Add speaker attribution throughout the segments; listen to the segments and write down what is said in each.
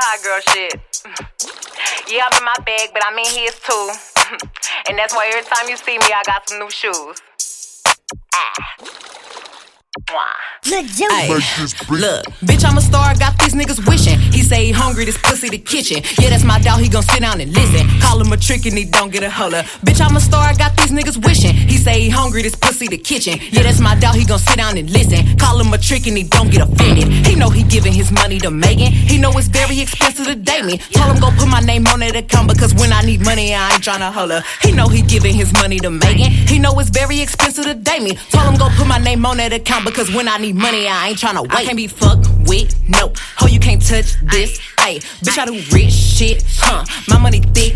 Speaker 1: fly girl shit. Yeah, I'm in my bag, but I'm in his too. And that's why every time you see me, I got some new shoes.
Speaker 2: Ay, look, bitch, I'm a star, got these niggas wishing. He say he hungry, this pussy the kitchen. Yeah, that's my dog, he gon' sit down and listen. Call him a trick and he don't get a holler. Bitch, I'm a star, got these niggas wishing. He say he hungry, this pussy the kitchen. Yeah, that's my dog, he gon' sit down and listen. Call him a trick and he don't get offended. He know he giving his money to Megan. He know it's very expensive to date me. Told him go put my name on that account because when I need money, I ain't tryna holler. He know he giving his money to Megan. He know it's very expensive to date me. Told him go put my name on that account because when I need money, I ain't tryna wait. I can't be fucked with, no. Ho, you can't touch this, ayy. Bitch, I do rich shit, huh? My money thick,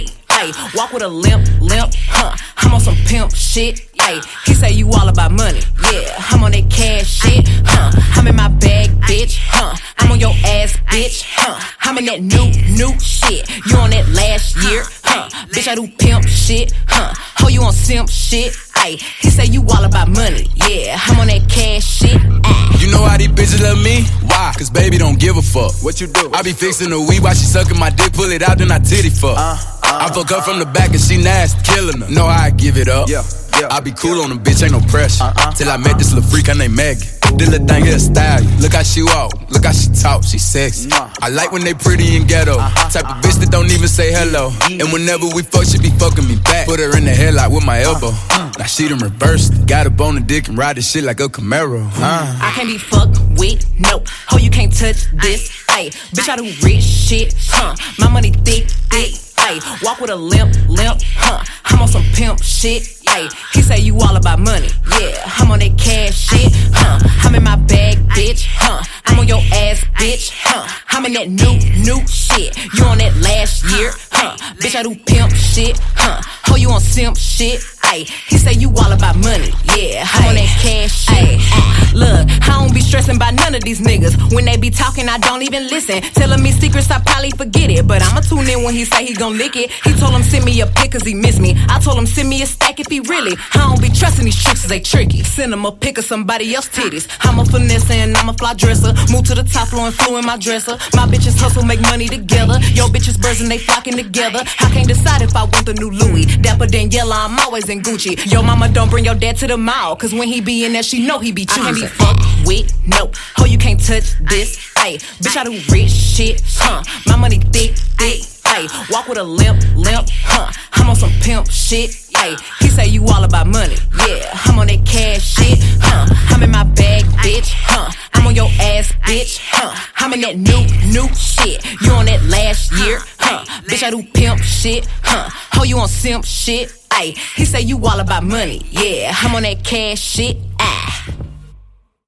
Speaker 2: ayy. Walk with a limp, huh? I'm on some pimp shit, ayy. He say you all about money, yeah. I'm on that cash shit, huh? I'm in my bag, bitch, huh? I'm on your ass, bitch, huh? I'm in that new shit. You on that last year, huh? Bitch, I do pimp shit, huh? Ho, you on simp shit, ayy. He say you all about money, yeah. I'm on that cash shit, ayy.
Speaker 3: You know how these bitches love me? Why? Cause baby don't give a fuck. What you do? I be fixing the weed while she sucking my dick, pull it out, then I titty fuck. I fuck her from the back and she nasty, killing her. Know how I give it up. I be cool on them, bitch, ain't no pressure. Till I met this little freak, her name Maggie. This little thing here style. Look how she walk, look how she talk, she sexy. I like when they pretty and ghetto. Type of bitch that don't even say hello. And whenever we fuck, she be fucking me back. Put her in the headlock with my elbow. Now she done reversed. Got up on the dick and ride this shit like a Camaro.
Speaker 2: I can't be fucked with, no. Ho, you can't touch this, ayy. Bitch, I do rich shit, huh? My money thick, ayy. Walk with a limp, huh? I'm on some pimp shit, ayy. He say you all about money, yeah. I'm on that cash shit, huh? I'm in my bag, bitch, huh? I'm on your ass, bitch, huh? I'm in that new shit. You on that last year, huh? Bitch, I do pimp shit, huh? Ho, you on simp shit, ayy. He say you all about money, yeah. I'm on that cash shit, ayy. Look, I don't be stressing by none of these niggas. When they be talking, I don't even listen. Telling me secrets, I probably forget it. But I'ma tune in when he say he gon' lick it. He told him send me a pic cause he miss me. I told him send me a stack if he really. I don't be trusting these tricks cause they tricky. Send him a pic of somebody else's titties. I'm a finesse and I'm a fly dresser. Move to the top floor and flew in my dresser. My bitches hustle, make money together. Yo bitches birds and they flocking together. I can't decide if I want the new Louis. Dapper Daniela, I'm always in Gucci. Yo mama, don't bring your dad to the mall. Cause when he be in there, she know he be choosing. I can't be fucked with, no. Ho, you can't touch this, ayy. Bitch, I do rich shit, huh? My money thick, ayy. Walk with a limp, huh? I'm on some pimp shit, ayy. He say you all about money, yeah. I'm on that cash shit, huh? I'm in my bag, bitch, huh? I'm on your ass, bitch, huh? I'm in that new shit. You on that last year, huh? Bitch, I do pimp shit, huh? Ho, you on simp shit, ayy. He say you all about money, yeah. I'm on that cash shit.